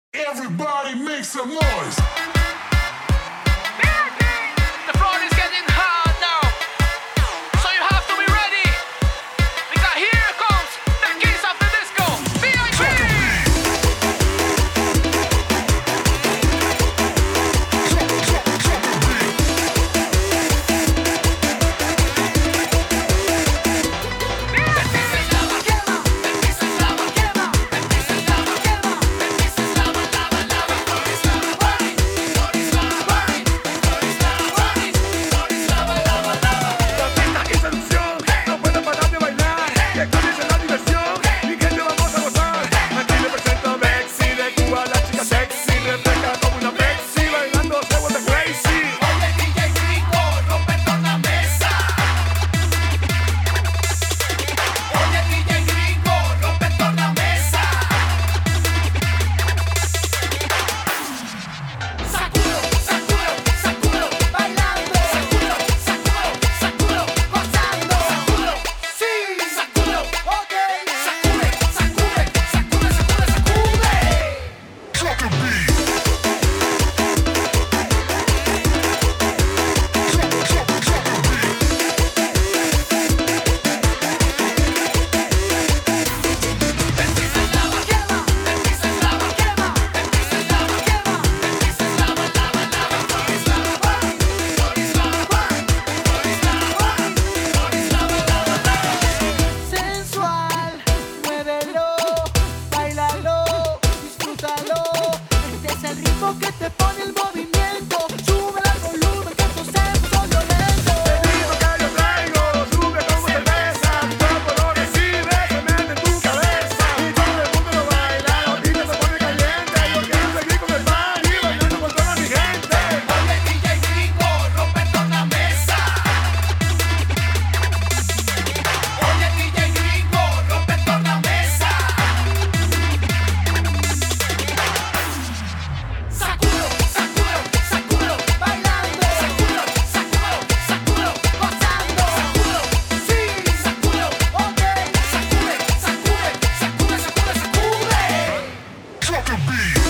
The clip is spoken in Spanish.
Everybody make some noise. The floor is getting hot now, so you have to be ready, because here comes the kings of the disco, VIP! Que te pone el movimiento, sube el volumen que tu sexo violento. El ritmo que yo traigo, sube como cerveza, tu cuerpo lo recibe, se mete en tu cabeza. Y todo el mundo lo baila, la pista se pone caliente. Yo quiero seguir con el party, bailando con toda mi gente. Oye DJ Gringo, rompe toda la mesa. Oye DJ Gringo, rompe toda la mesa. Sacudo, sacudo, sacudo, Bailando, sacudo, sacudo, sacudo, gozando, sacudo, sí, sacudo, ok. sacude, sacude, sacude, sacude, sacude. Drop the beat.